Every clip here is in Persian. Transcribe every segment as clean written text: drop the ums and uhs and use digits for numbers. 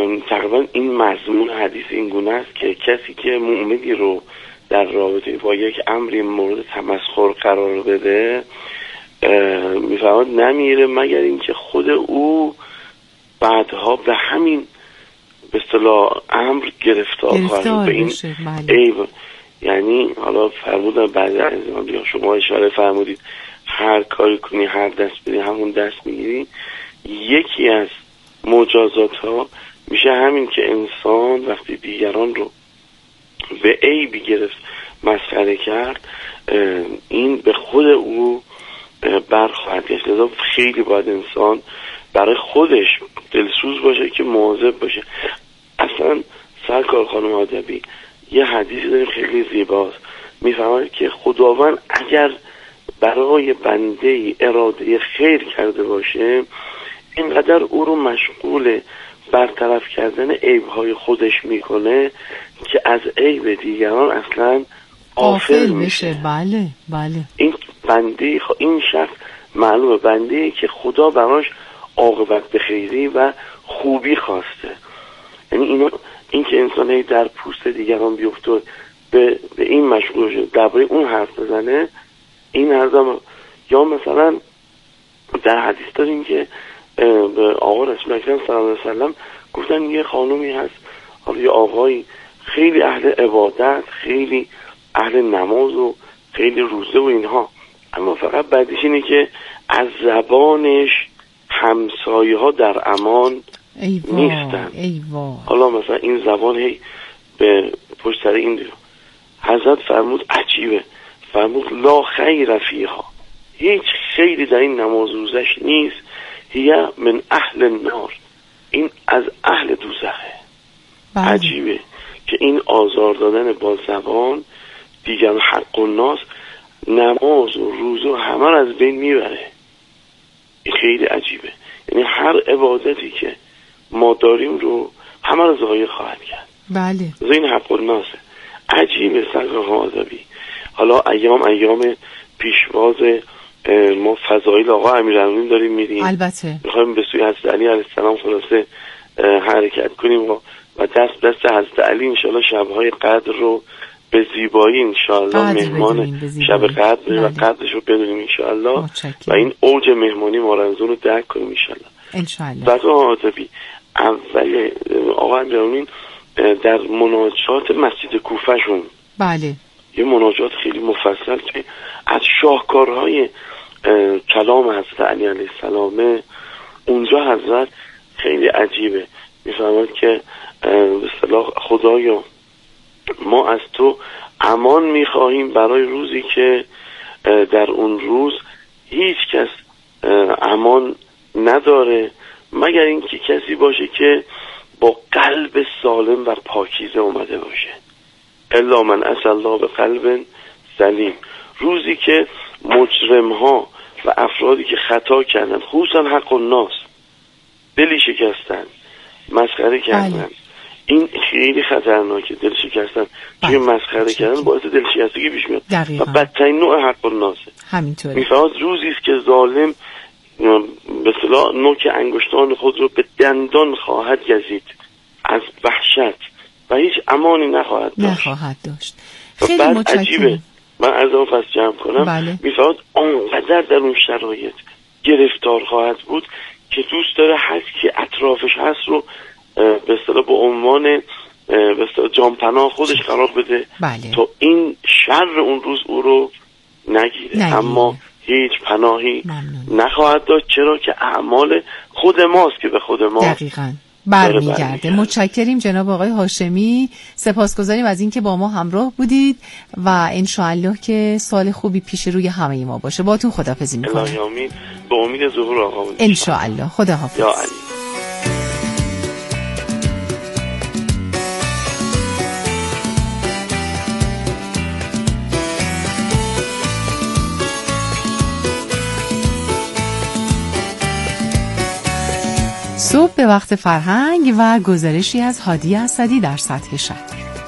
تقریبا این مضمون حدیث این گونه است که کسی که مؤمنی رو در رابطه با یک امری مورد تمسخر قرار بده میفهمد نمیره مگر اینکه خود او بعدها به همین به اصطلاح امر گرفتار خواهد به این عیب. یعنی حالا فرمودن بعد از شما اشاره فرمودید هر کاری کنی هر دست بدی همون دست میگیری. یکی از مجازات ها میشه همین که انسان وقتی دیگران رو به عیبی گرفت مسخره کرد این به خود او برخواهد گشت. لذا خیلی باید انسان برای خودش دلسوز باشه که مواظب باشه. اصلا سرکار خانم آدبی یه حدیثی داریم خیلی زیباست، میفهمد که خداوند اگر برای بنده اراده خیر کرده باشه اینقدر او رو مشغول برطرف کردن عیب‌های خودش میکنه که از عیب دیگران اصلا غافل میشه. بله بله. این بنده این شخص معلومه بنده‌ای که خدا براش عاقبت بخیری و خوبی خواسته. یعنی این که انسان در پوست دیگران بیفته به این مشغول شده درباره اون حرف بزنه این حرف. یا مثلا در حدیث داریم که به آقا رسول اکرم صلی الله علیه و سلم گفتن یه خانومی هست حالا یه آقایی خیلی اهل عبادت خیلی اهل نماز و خیلی روزه و اینها، اما فقط بعدش اینه که از زبانش همسایه ها در امان نیستن. حالا مثلا این زبان هی به پشت سر این دیو حضرت فرمود عجیبه، فرمود لا خیر فیها، هیچ خیری در این نماز روزش نیست، هی من اهل النار، این از اهل دوزخه. عجیبه که این آزار دادن با زبان دیگر حق الناس نماز و روزه و همه رو از بین میبره. این خیلی عجیبه. یعنی هر عبادتی که ما داریم رو همه رو ضایع خواهد کرد. بله. این حق الناسه. عجیبه سرکار آزادی. حالا ایام پیشواز ما فضایل آقا امیرالمومنین داریم میریم. البته. میخوایم به سوی حضرت علی علیه السلام خلاصه حرکت کنیم و دست حضرت علی انشالله شبهای قدر رو به زیبایی انشالله مهمان شب قدر و قدرش رو بدونیم انشالله و این اوج مهمانی مارنزون رو درک کنیم انشالله. بعد آقای اول آقا امیرالمومنین در مناجات مسجد کوفه شون بله یه مناجات خیلی مفصل که از شاهکارهای کلام حضرت علی علیه السلام اونجا حضرت خیلی عجیبه میفهمد که به اصطلاح خدایا ما از تو امان میخواهیم برای روزی که در اون روز هیچ کس امان نداره مگر اینکه کسی باشه که با قلب سالم و پاکیزه اومده باشه. الا من اسأل الله به قلب سلیم. روزی که مجرم ها و افرادی که خطا کردن خصوصا حق الناس دلی شکستن مسخره کردن این خیلی خطرناکه. دل شکستن توی مسخره کردن باعث دل شکستگی پیش میاد و بدترین نوع حق الناسه. همینطوره. میفهمد روزی است که ظالم به اصطلاح نوک انگشتان خود رو به دندان خواهد گزید از وحشت و هیچ امانی نخواهد داشت. خیلی متشکرم. عجیبه من از اون پس جمع کنم. بله. میفهمد آنقدر در اون شرایط گرفتار خواهد بود که دوست داره هر کی اطرافش هست رو به اصطلاح به عنوان به اصطلاح جانپناه خودش قرار بده. بله. تا این شر اون روز او رو نگیره. اما هیچ پناهی نخواهد داشت چرا که اعمال خود ماست که به خود ما دقیقاً برمیگرده. متشکریم جناب آقای هاشمی، سپاسگزاریم از اینکه با ما همراه بودید و انشاءالله که سال خوبی پیش روی همه ما باشه. باهاتون خداحافظی می‌کنم. الهی آمین. به امید ظهور آقا انشاءالله. خداحافظ. یا علی. صبح به وقت فرهنگ و گزارشی از هادی اسدی در سطح شهر.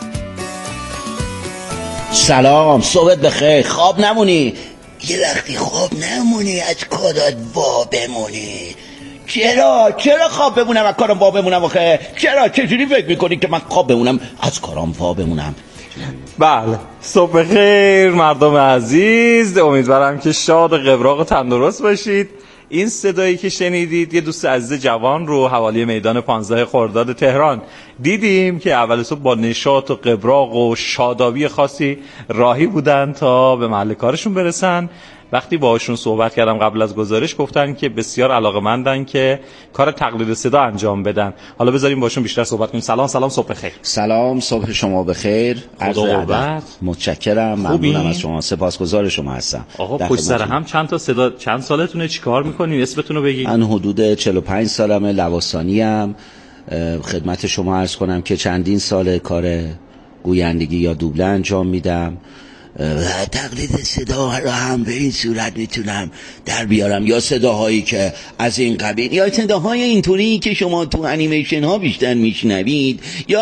سلام، صبحت بخیر. خواب نمونی، یه وقتی خواب نمونی از کارات وا بمونی. چرا خواب بمونم از کارم وا بمونم آخه؟ چجوری فکر میکنی که من خواب بمونم از کارم وا بمونم؟ بله، صبح خیر مردم عزیز، امیدوارم که شاد و قبراق و تندرست باشید. این صدایی که شنیدید یه دوست عزیز جوان رو حوالی میدان 15 خرداد تهران دیدیم که اول صبح با نشاط و قبراق و شادابی خاصی راهی بودن تا به محل کارشون برسن. وقتی باهاشون صحبت کردم قبل از گزارش گفتن که بسیار علاقه‌مندن که کار تقلید صدا انجام بدن. حالا بذاریم باهاشون بیشتر صحبت کنیم. سلام صبح بخیر. سلام، صبح شما بخیر. عرض ادب. متشکرم، ممنونم از شما، سپاسگزار شما هستم. آقا پشت سر هم چند تا صدا، چند سالتونه، چیکار میکنین؟ اسمتون رو بگید. من حدود 45 سالمه، لواسانیم. خدمت شما عرض کنم که چندین سال کار گویندگی یا دوبله انجام میدم. تقلید صدا را هم به این صورت میتونم در بیارم، یا صداهایی که از این قبیل، یا صداهای اینطوری که شما تو انیمیشن ها بیشتر میشنوید،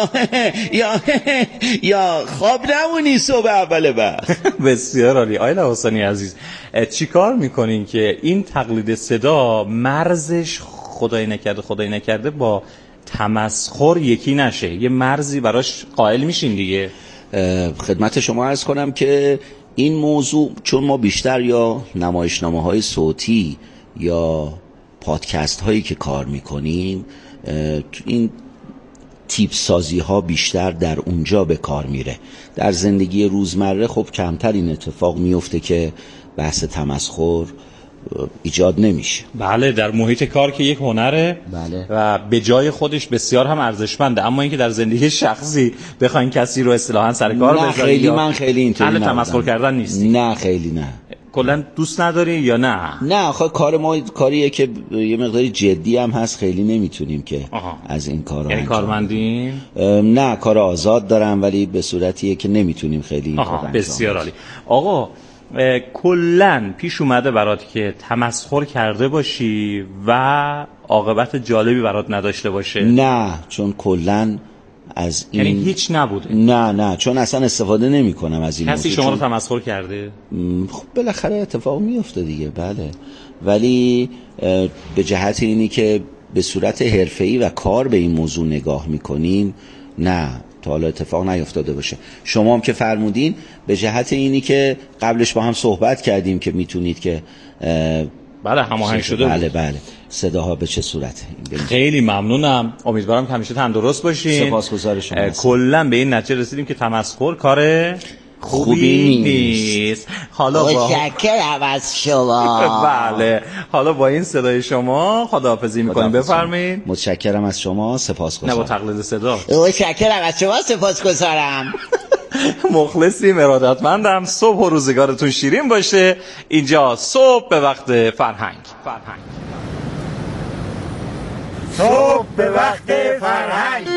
یا خواب نمونی صبح اول وقت. بسیار عالی. آقای لواسانی عزیز، چی کار میکنین که این تقلید صدا مرزش خدای نکرده با تمسخر یکی نشه؟ یه مرزی براش قائل میشین دیگه. خدمت شما عرض کنم که این موضوع چون ما بیشتر یا نمایشنامه‌های صوتی یا پادکست هایی که کار میکنیم، این تیپ سازی ها بیشتر در اونجا به کار میره. در زندگی روزمره خب کمتر این اتفاق میفته که بحث تمسخر ایجاد نمیشه. بله، در محیط کار که یک هنره. بله. و به جای خودش بسیار هم ارزشمنده، اما اینکه در زندگی شخصی بخواین کسی رو اصطلاحاً سر کار بذارید، من خیلی اینطوری اهل تمسخر کردن نیستی. نه خیلی نه. کلا دوست نداری یا نه؟ نه آخه کار ما کاریه که یه مقداری جدی هم هست، خیلی نمیتونیم که از این کارا یعنی کارمندین؟ نه، کار آزاد دارم ولی به صورتیه که نمیتونیم خیلی این کار انجام. بسیار عالی. آقا کلن پیش اومده برات که تمسخر کرده باشی و عاقبت جالبی برات نداشته باشه؟ نه، چون کلن از این، یعنی هیچ نبوده؟ نه چون اصلا استفاده نمی کنم از این. کسی شما رو تمسخر کرده؟ خب بالاخره اتفاق میفته دیگه. بله، ولی به جهت اینی که به صورت حرفه‌ای و کار به این موضوع نگاه میکنیم، نه تا حالا اتفاق نیفتاده باشه. شما هم که فرمودین به جهت اینی که قبلش با هم صحبت کردیم که میتونید که بله هماهنگ شده. بله صداها به چه صورته. خیلی ممنونم، امیدوارم که همیشه تندرست باشین. سپاسگزار شما. کلا به این نتیجه رسیدیم که تمسخر کار خوبی نیست. حالا متشکرم از شما. بله، حالا با این صدای شما خداحافظی میکنیم. بفرمایید. متشکرم از شما، سپاسگزارم. نه با تقلید صدا. متشکرم از شما، سپاسگزارم. مخلصیم، ارادتمندم. صبح و روزگارتون شیرین باشه. اینجا صبح به وقت فرهنگ. صبح به وقت فرهنگ.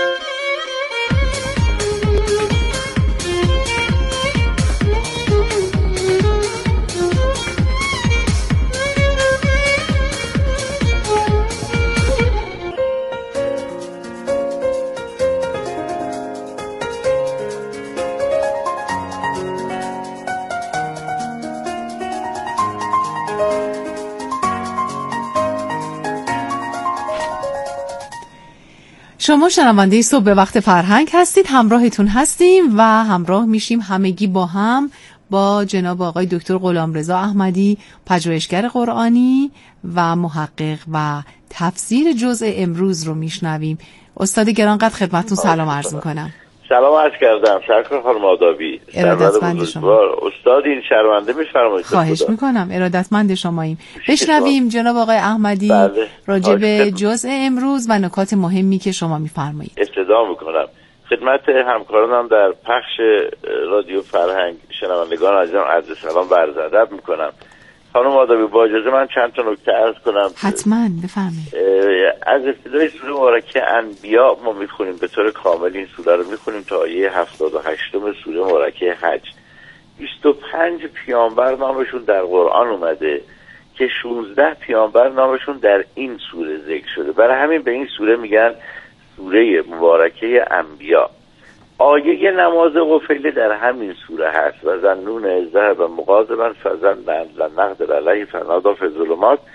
شما شنونده صبح به وقت فرهنگ هستید، همراهتون هستیم و همراه میشیم همگی با هم با جناب آقای دکتر غلامرضا احمدی، پژوهشگر قرآنی و محقق، و تفسیر جزء امروز رو میشنویم. استاد گرانقدر خدمتتون سلام عرض میکنم. سلام عرض کردم. سرکار خانم آدابی، ارادتمند شما. استاد این شرمنده میفرمایید. خواهش میکنم، ارادتمند شماییم. بشنویم جناب آقای احمدی راجع به جزء امروز و نکات مهمی که شما میفرمایید. ابتدا میکنم خدمت همکارانم در پخش رادیو فرهنگ، شنوندگان عزیزم عرض سلام و عرض ادب میکنم. خانم آدابی با اجازه من چند تا نکته عرض کنم. حتما بفرمایید. از ابتدای سوره مبارکه انبیا ما میخونیم به طور کامل، این سوره رو میخونیم تا آیه 78 سوره مبارکه حج. 25 پیامبر نامشون در قرآن اومده که 16 پیامبر نامشون در این سوره ذکر شده. برای همین به این سوره میگن سوره مبارکه انبیا. آیه نماز قفیله در همین سوره هست و ظنون ذهب مغاضبا فظن ان لن نقدر علیه فنادی فی الظلمات.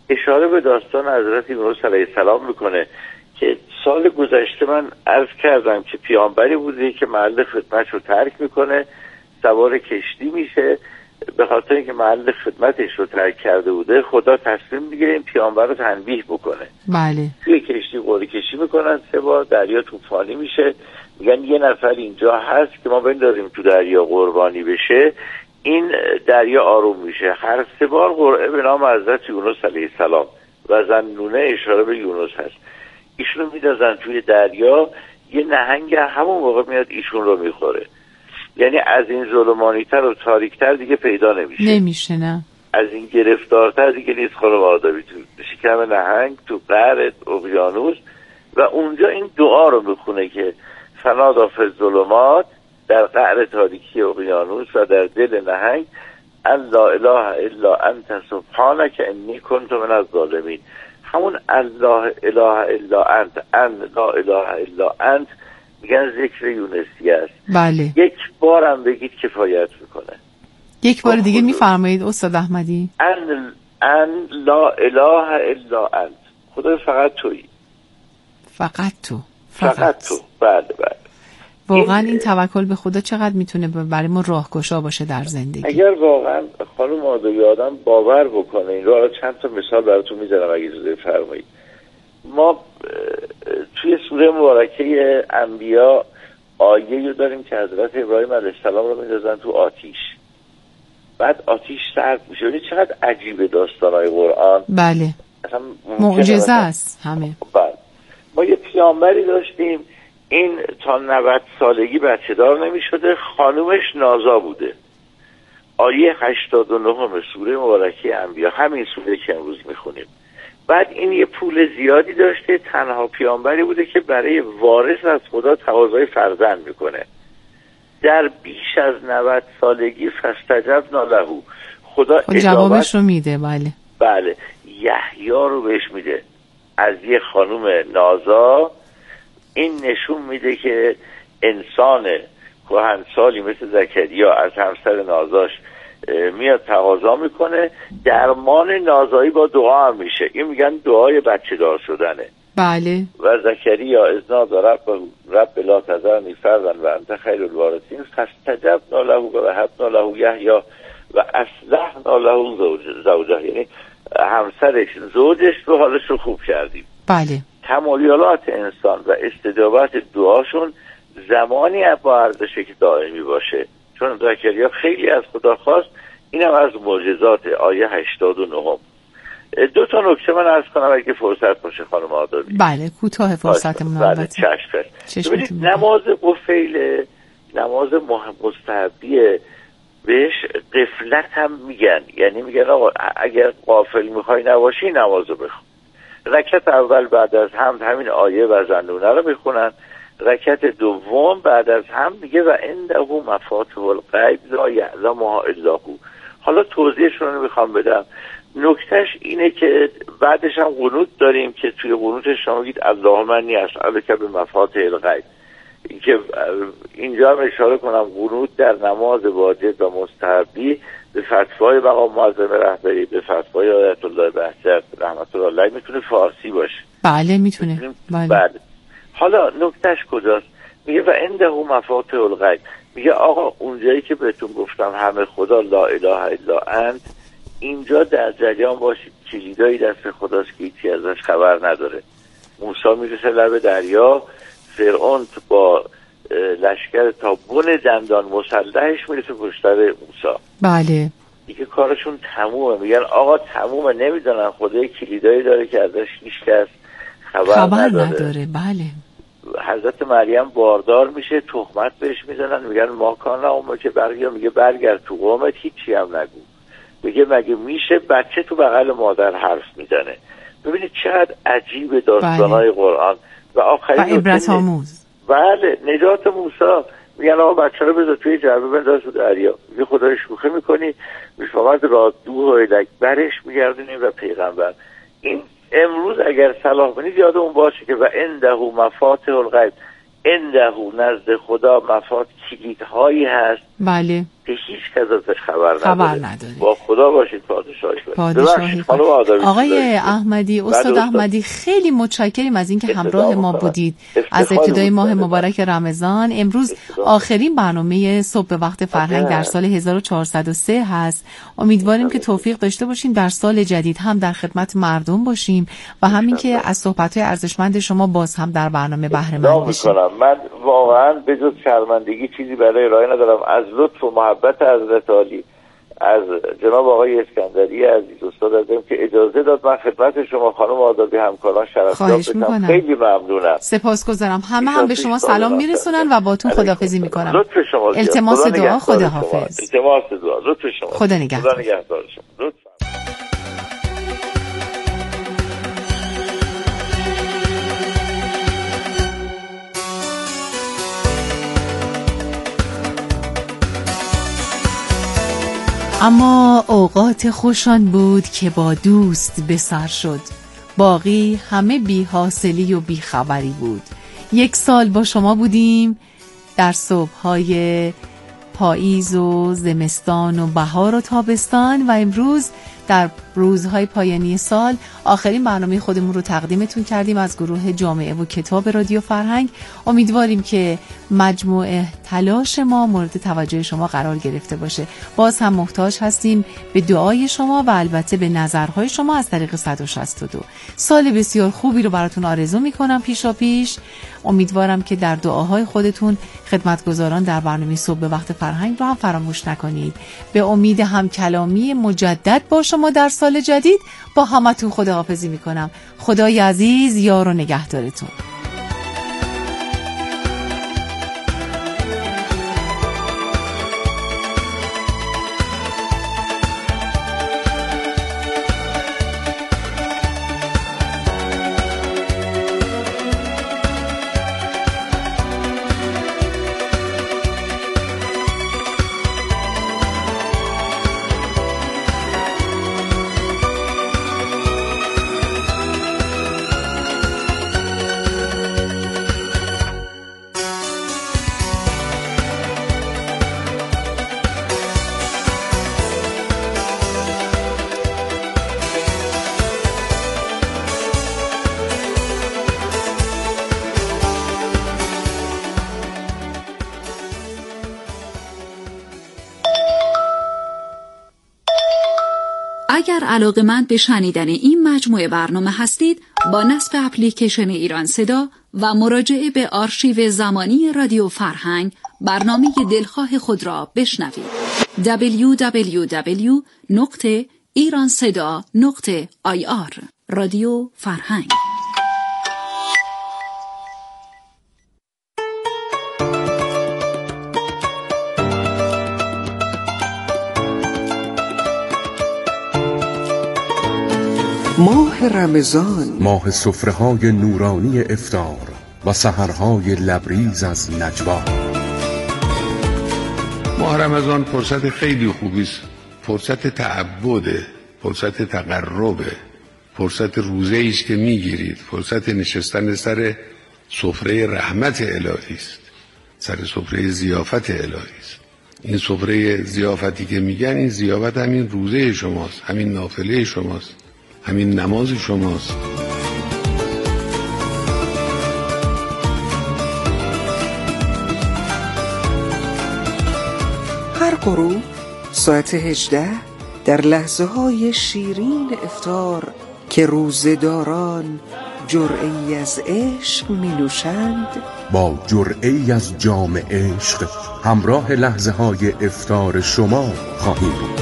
اشاره به داستان حضرت یونس علیه السلام میکنه که سال گذشته من عرض کردم که پیامبری بوده که محل خدمتش رو ترک میکنه، سوار کشتی میشه، به خاطر اینکه محل خدمتش رو ترک کرده بوده خدا تصمیم میگیره این پیامبر رو تنبیه بکنه. بله. توی کشتی قرعه کشی میکنن، 3 بار دریا طوفانی میشه، میگن یه نفر اینجا هست که ما بندازیم تو دریا قربانی بشه، این دریا آروم میشه. هر 3 بار قرعه به نام حضرت یونس علیه السلام و ذوالنون اشاره به یونس هست، ایشونو میدازن توی دریا، یه نهنگ همون موقع میاد ایشون رو میخوره. یعنی از این ظلمانی‌تر و تاریک‌تر دیگه پیدا نمیشه. نه از این گرفتارتر دیگه نیست خانم آدمی، تو شکم نهنگ، تو قعر اقیانوس. و اونجا این دعا رو میخونه که فنادا فی الظلمات، در قعر تاریکی اقیانوس و در دل نهنگ، ان لا اله الا انت سبحانک انی کنت من الظالمین. همون الله اله الا انت، ان لا اله الا انت، میگن ذکر یونسی است. بله. یک بارم بگید کفایت میکنه. یک بار دیگه میفرمایید استاد احمدی. ان لا اله الا انت، خدا فقط تویی. فقط تو. بله. واقعا این توکل به خدا چقدر میتونه برای ما راهگشا باشه در زندگی. اگر واقعا خانم آدمی آدم باور بکنه این رو، چند تا مثال براتون میذارم اگه اجازه بفرمایید. ما توی سوره مبارکه انبیا آیه‌ای داریم که حضرت ابراهیم علیه السلام رو میندازن تو آتیش، بعد آتیش سرد میشه. ببینید چقدر عجیبه داستان‌های قرآن. بله. معجزه است همه. بله. ما یه پیامبری داشتیم، این تا 90 سالگی بچه دار نمی شده، خانومش نازا بوده. آیه 89 سوره مبارکه انبیا، همین سوره که امروز میخونیم. بعد این یه پول زیادی داشته، تنها پیامبری بوده که برای وارث از خدا تقاضای فرزند میکنه. در بیش از 90 سالگی فاستجبنا له، خدا جوابش رو میده. بله. یحیی رو بهش میده از یه خانوم نازا. این نشون میده که انسان کهنسالی مثل زکریا از همسر نازاش میاد تقاضا میکنه، درمان نازایی با دعا هم میشه. این میگن دعای بچه دار شدنه. بله. و زکریا اذ نادی رب لا تذرنی فردا و انت خیر الوارثین فاستجبنا له و وهبنا له یحیی و اصلحنا له زوجه، یعنی همسرش، زوجش رو، حالش رو خوب کردیم. بله. تمایلات انسان و استجابت دعاشون زمانی با ارزشه که دائمی باشه، چون زکریا خیلی از خدا خواست. اینم از معجزات آیه 89. 2 تا نکته من عرض کنم اگه فرصت باشه خانم آدابی. بله کوتاه فرصتمون. بله چشم. ببینید نماز قفیل نماز مستحبیه، بهش غفلت هم میگن. یعنی میگن آقا اگر غافل میخوای نباشی نمازو بخون. رکعت اول بعد از حمد همین آیه و ذوالنون رو میخونن. رکعت دوم بعد از حمد میگه و عنده مفاتیح الغیب لا یعلمها الا هو. حالا توضیحش رو نمیخوام بدم، نکتهش اینه که بعدش هم قنوت داریم که توی قنوتش شما میگید اللهم انی اسألک بمفاتیح الغیب. اینکه اینجا هم اشاره کنم قنوت در نماز واجب و مستحبی به فتوای مقام معظم رهبری، به فتوای آیت الله بهجت رحمت الله علیه میتونه فارسی باشه. بله میتونه. بله. حالا نکتهش کجاست؟ میگه و عنده مفاتیح الغیب. میگه آقا اونجایی که بهتون گفتم همه خدا لا اله الا انت، اینجا در جریان باشید کلیدایی دست خداست که هیچی ازش خبر نداره. موسی میرسه لب دریا، فرعون با لشکر تا بن دندان مسلحش میرسه پشتر موسی. بله. دیگه کارشون تمومه. میگن آقا تمومه، نمیدونن خدای کلیدایی داره که ازش هیچکس خبر نداره. بله. حضرت مریم باردار میشه، تهمت بهش میزنن، میگن ما کان اومه که میگه برگرد تو قومت، هیچی هم نگو. میگه مگه میشه بچه تو بغل مادر حرف میزنه. ببینید چقدر عجیب داستانای قرآن و آخرین و عبرت آموز. بله. نجات موسی. میگن آقا بچه رو بذار توی جعبه بنداز تو دریا. میگه خدای شوخی میکنی؟ فقط را دو هایلک برش میگردونیم و پیغمبر. این امروز اگر صلاح کنید یادمون باشه که و عنده مفاتیح الغیب، عنده نزد خدا کلیدهایی هست. بله. که هیچ کس ازش خبر نداره. با خدا باشید. پادشاهی آقای احمدی، استاد احمدی، خیلی متشکریم از اینکه همراه ما بودید از ابتدای ماه مبارک رمضان. امروز آخرین برنامه صبح به وقت فرهنگ در سال 1403 هست. امیدواریم که توفیق داشته باشیم در سال جدید هم در خدمت مردم باشیم و همین که از صحبت‌های ارزشمند شما باز هم در برنامه بهره مند بشیم. من واقعا به جز شرمندگی چیزی برای ارائه ندارم. از لطف و محبت حضرت عالی، از جناب آقای اسکندری عزیز استاد ازم که اجازه داد من خدمت شما خانم آدابی همکاران شرفیاب بشم. خیلی ممنونم. سپاسگزارم. همه هم به شما سلام میرسونن و باتون خداحافظی میکنن. لطف شما. التماس دعا. خداحافظ. التماس دعا. لطف شما. خدا نگهدار شما. اما اوقات خوشان بود که با دوست به سر شد، باقی همه بی حاصلی و بی خبری بود. 1 سال با شما بودیم در صبح‌های پاییز و زمستان و بهار و تابستان و امروز در روزهای پایانی سال آخرین برنامه خودمون رو تقدیمتون کردیم از گروه جامعه و کتاب رادیو فرهنگ. امیدواریم که مجموعه تلاش ما مورد توجه شما قرار گرفته باشه. باز هم محتاج هستیم به دعای شما و البته به نظرهای شما از طریق 162. سال بسیار خوبی رو براتون آرزو میکنم پیش. امیدوارم که در دعاهای خودتون خدمتگزاران در برنامه صبح به وقت فرهنگ رو هم فراموش نکنید. به امید هم کلامی مجدد با شما در سال جدید با همتون خداحافظی میکنم. خدای عزیز یار و نگهدارتون. اگر علاقه‌مند به شنیدن این مجموعه برنامه هستید، با نصب اپلیکیشن ایران صدا و مراجعه به آرشیو زمانی رادیو فرهنگ برنامه دلخواه خود را بشنوید. www.iranseda.ir رادیو فرهنگ. ماه رمضان، ماه سفره‌های نورانی افطار و سحرهای لبریز از نجوا. ماه رمضان فرصت خیلی خوبی است، فرصت تعبده، فرصت تقربه، فرصت روزه‌ای است که میگیرید، فرصت نشستن سر سفره رحمت الهی است، سر سفره ضیافت الهی است. این سفره ضیافتی که میگن، این ضیافت همین روزه شماست، همین نافله شماست، همین نماز شماست. هر غروب ساعت 18 در لحظه های شیرین افطار که روزه‌داران جرعه‌ای از عشق می نوشند، با جرعه‌ای از جام عشق همراه لحظه های افطار شما خواهیم بود.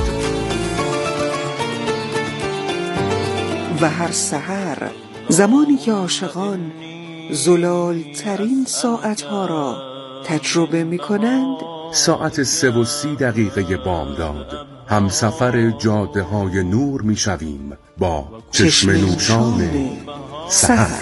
و هر سحر زمانی که عاشقان زلال ترین ساعتها را تجربه می کنند، ساعت 3:30 بامداد همسفر جاده های نور می شویم با چشم نوشان سحر.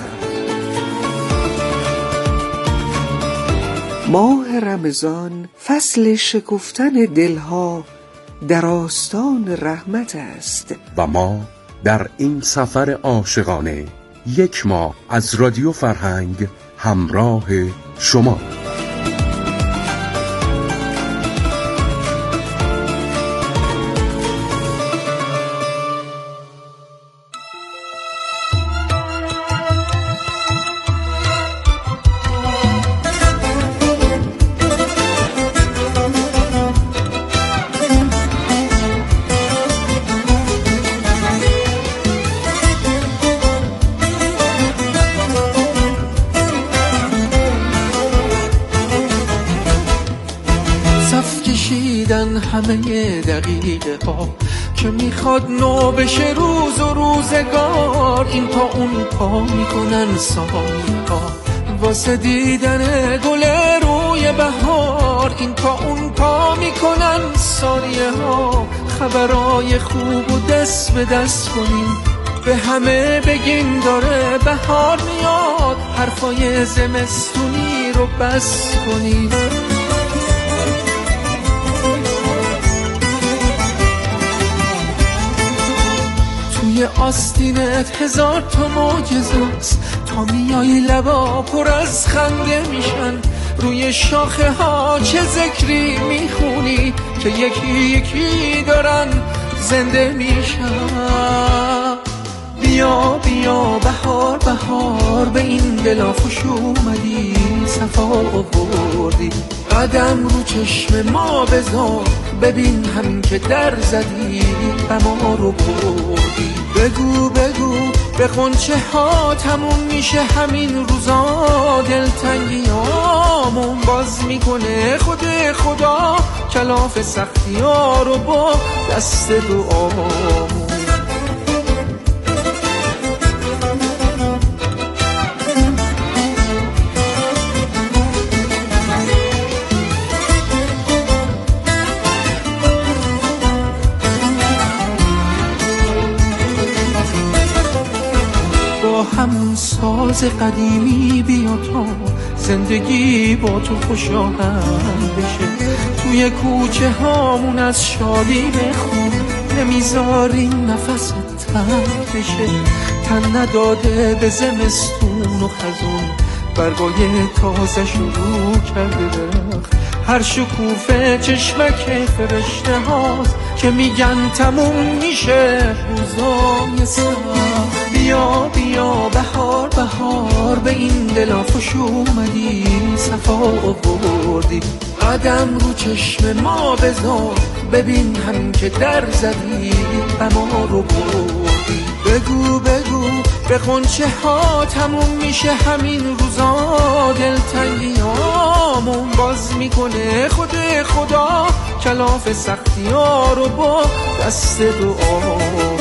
ماه رمضان فصل شکفتن دلها در آستان رحمت است و ما در این سفر عاشقانه 1 ماه از رادیو فرهنگ همراه شما. میکنن همه دقیقه ها، که میخواد نو بشه روز و روزگار. این پا اون پا میکنن ثانیه ها واسه دیدن گل روی بهار. این پا اون پا میکنن ثانیه ها، خبرای خوب و دست به دست کنیم، به همه بگیم داره بهار میاد، حرفای زمستونی رو بس کنیم. توی آستینت هزار تا معجزه‌ست، تا میای لبا پر از خنده میشن، روی شاخه ها چه ذکری میخونی که یکی یکی دارن زنده میشن. بیا بیا بهار بهار، به این دلا خوش اومدی، صفا آوردی، قدم رو چشم ما بذار، ببین همین که در زدی غما رو بردی. بگو بگو به غنچه ها تموم میشه همین روزا، دلتنگیامون باز میکنه خود خدا، کلاف سختی ها رو با دست دعامون. همون ساز قدیمی بیا تا زندگی با تو خوشاهنگ بشه، توی کوچه هامون از شادی بخون، نمیذاریم نفس تنگ بشه، تن نداده به زمستون و خزون، برگای تازه شروع کرده درخت، هر شکوفه چشمک فرشته هاست که میگن تموم میشه روزای سخت. بیا بیا بهار بهار، به این دلا خوش اومدی، صفا آوردی، قدم رو چشم ما بذار، ببین همین که در زدی غما رو بردی. بگو بگو به غنچه ها تموم میشه همین روزا، دلتنگیامون باز میکنه خود خدا، کلاف سختی ها رو با دست دعا.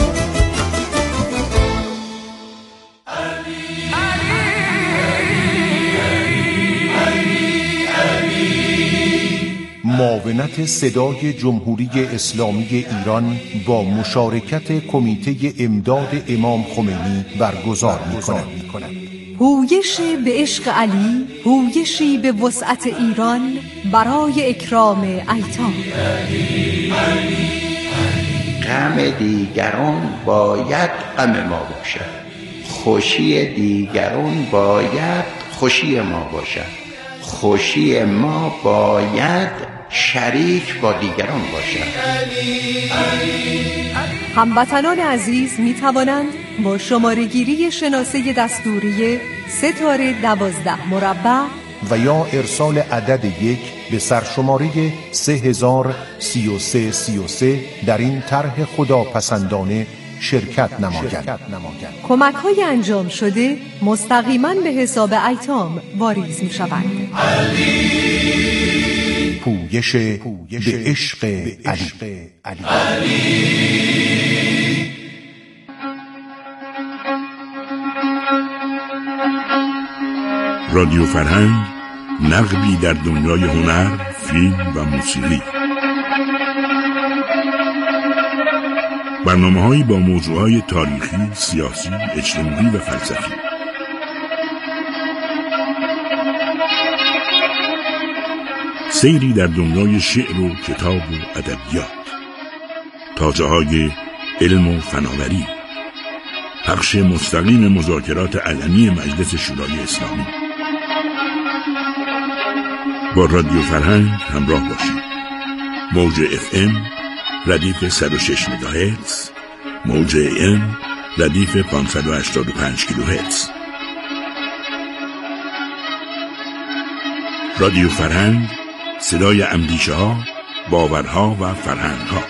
معاونت صدای جمهوری اسلامی ایران با مشارکت کمیته امداد امام خمینی برگزار می‌کند. پویش به عشق علی، پویشی به وسعت ایران برای اکرام ایتام. غم دیگران باید غم ما باشد، خوشی دیگران باید خوشی ما باشد، خوشی ما باید شریک با دیگران باشد. هموطنان عزیز می توانند با شماره گیری شناسه دستوری 3-12 مربع و یا ارسال عدد 1 به سرشماره 303333 در این طرح خداپسندانه شرکت نمایند. کمک های انجام شده مستقیما به حساب ایتام واریز می شوند. پویش به عشق علی. رادیو فرهنگ، نقبی در دنیای هنر، فیلم و موسیقی. برنامه‌هایی با موضوعهای تاریخی، سیاسی، اجتماعی و فلسفی. سیری در دنیای شعر و کتاب و ادبیات. تازه‌های علم و فناوری. پخش مستقیم مذاکرات علنی مجلس شورای اسلامی. با رادیو فرهنگ همراه باشید. موج FM ردیف 106 مگاهرتز، موج AM ردیف 585 کیلوهرتز. رادیو فرهنگ، صدای اندیشه ها، باورها و فرهنگ ها.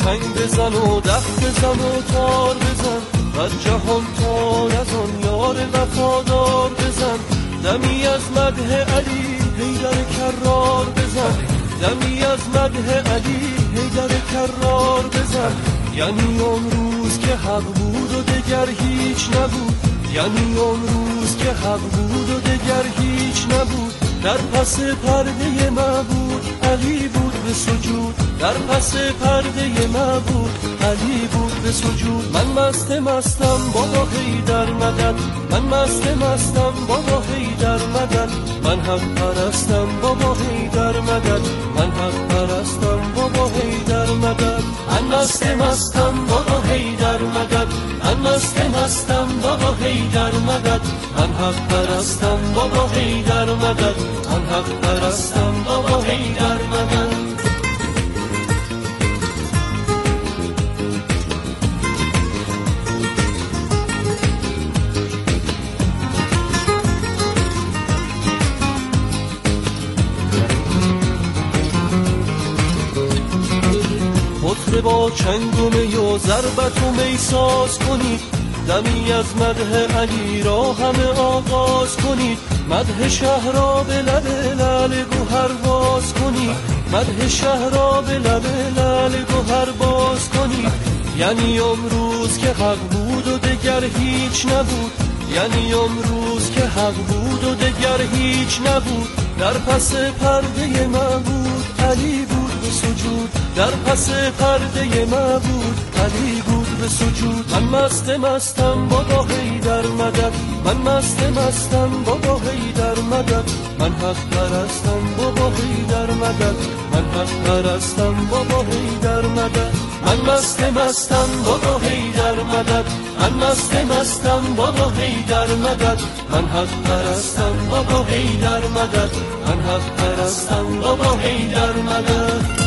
چنگ بزن و دف بزن و تار بزن، بر جهان تار از آن یار وفادار بزن. دمی از مدح علی حیدر کرار بزن، دمی از مدح علی حیدر کرار بزن. یعنی اون روز که حق بود و دگر هیچ نبود، یعنی اون روز که حق بود و دگر هیچ نبود. در پس پرده معبود علی بود به سجود، در پس پرده معبود علی بود به سجود. من مستم بابا حیدر مدد، من مستم بابا حیدر مدد. من حق پرستم بابا حیدر مدد، من حق پرستم بابا حیدر مدد. من مستم بابا حیدر مدد، من مستم بابا حیدر مدد. من حق پرستم بابا حیدر مدد، من حق پرستم بابا حیدر مدد. خطره با چنگ و می و ضربت و می ساز کنید، دمی از مدح علی را همه آغاز کنید. مدح شهر را به لب لعل گوهر باز کنید، مدح شهر را به لب لعل گوهر باز کنید. یعنی امروز که حق بود و دگر هیچ نبود، یعنی امروز که حق بود و دگر هیچ نبود. در پس پرده معبود علی بود به سجود، در پس پرده معبود علی بود به سجود. من مستم بابا حیدر مدد، من مستم بابا حیدر مدد. من حق پرستم بابا حیدر مدد، من حق پرستم بابا حیدر مدد. من مستم بابا حیدر مدد، من مستم بابا حیدر مدد. من حق پرستم بابا حیدر مدد، من حق پرستم بابا حیدر مدد.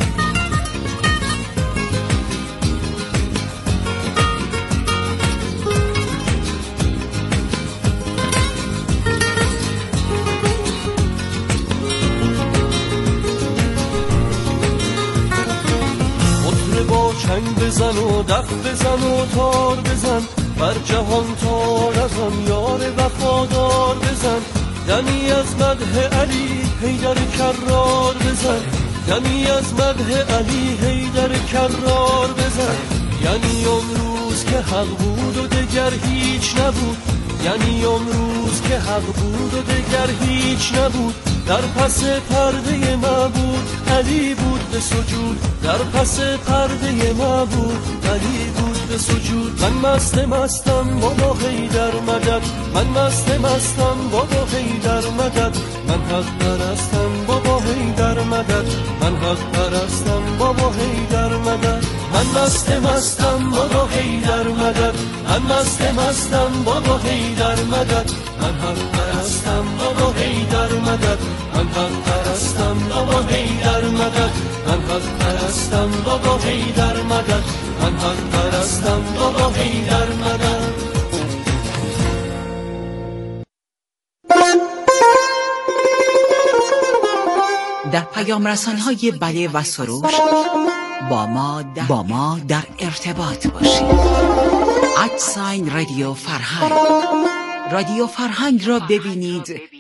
چنگ بزن و دف بزن و تار بزن، بر جهان تار از آن یار وفادار بزن. دمی از مدح علی حیدر کرار بزن، دمی از مدح علی حیدر کرار بزن. یعنی امروز که حق بود و دگر هیچ نبود، یعنی امروز که حق بود و دگر هیچ نبود. در پس پرده معبود علی بود به سجود، در پس پرده معبود علی بود به سجود. من مستم بابا حیدر مدد، من مستم بابا حیدر مدد. من حق پرستم بابا حیدر مدد، من حق پرستم بابا حیدر مدد. من مستم بابا حیدر مدد، من مستم بابا حیدر مدد. من حق پرستم بابا حیدر مدد، من حق پرستم بابا حیدر مدد. من حق پرستم بابا حیدر مدد، من حق پرستم بابا حیدر مدد. در پیام رسان‌های بله و سروش با ما در ارتباط باشید. @رادیو فرهنگ، رادیو فرهنگ را ببینید